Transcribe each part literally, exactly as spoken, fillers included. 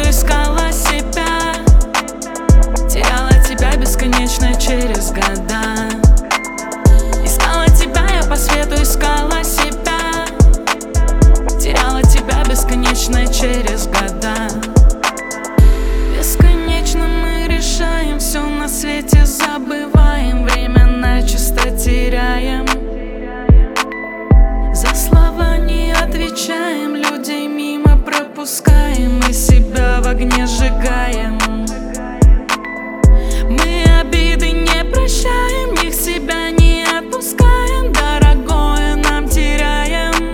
свету искала себя, теряла тебя бесконечно через года. Искала тебя я по свету, искала себя, теряла тебя бесконечно через года. Бесконечно мы решаем все на свете, забываем, время начисто теряем. За слова не отвечаем, людей мимо пропускаем, мы себя в огне сжигаем. Мы обиды не прощаем, их себя не отпускаем, дорогое нам теряем.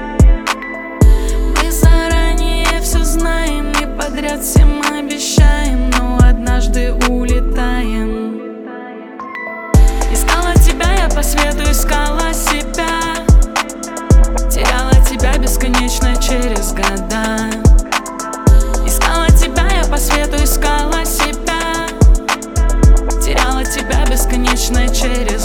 Мы заранее все знаем и подряд всем обещаем, но однажды улетаем. Искала тебя я по свету, искала себя, теряла тебя бесконечно через года. Искала тебя я по свету, искала себя, теряла тебя бесконечно через